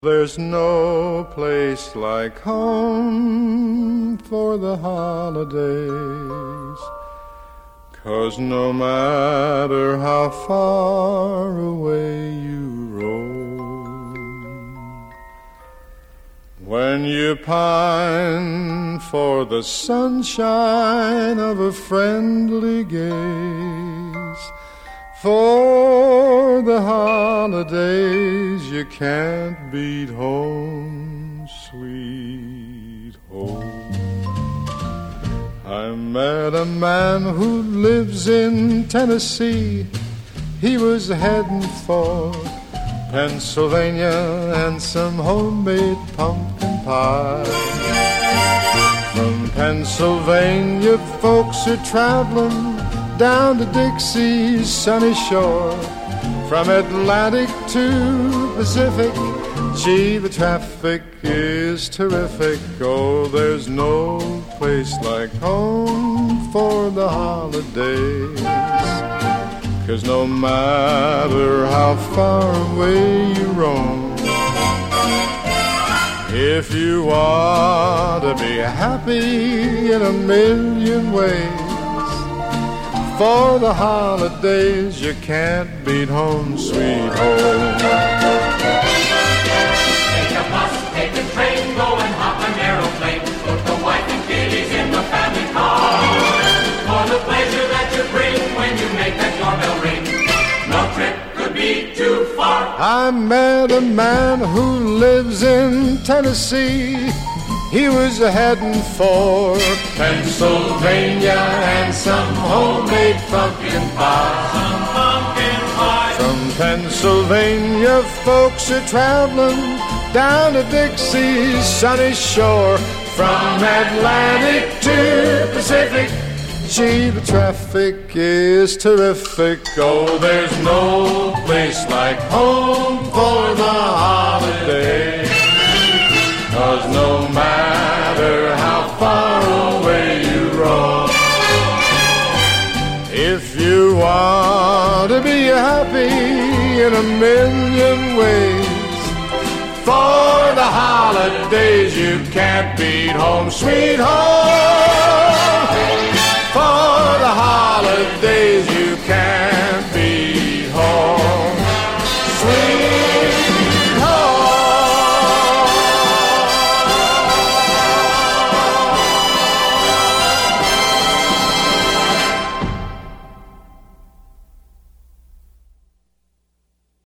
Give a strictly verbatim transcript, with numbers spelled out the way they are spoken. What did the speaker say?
There's no place like home for the holidays, 'cause no matter how far away you roam, when you pine for the sunshine of a friendly gaze, for the holidays you can't beat home, sweet home. I met a man who lives in Tennessee. He was heading for Pennsylvania and some homemade pumpkin pie. From Pennsylvania folks are traveling down to Dixie's sunny shore, from Atlantic to Pacific. Gee, the traffic is terrific. Oh, there's no place like home for the holidays, 'cause no matter how far away you roam, if you want to be happy in a million ways, for the holidays you can't beat home, sweet home. Take a bus, take a train, go and hop an aeroplane. Put the wife and kiddies in the family car, for the pleasure that you bring when you make that doorbell ring. No trip could be too far. I met a man who lives in Tennessee. He was heading for Pennsylvania and some homemade pumpkin pie. Some pumpkin pie. From Pennsylvania, folks are traveling down to Dixie's sunny shore, from Atlantic to Pacific. Gee, the traffic is terrific. Oh, there's no place like home for the holiday, 'cause no matter how far away you roam, if you want to be happy in a million ways, for the holidays you can't beat home, sweet home. For the holidays you can't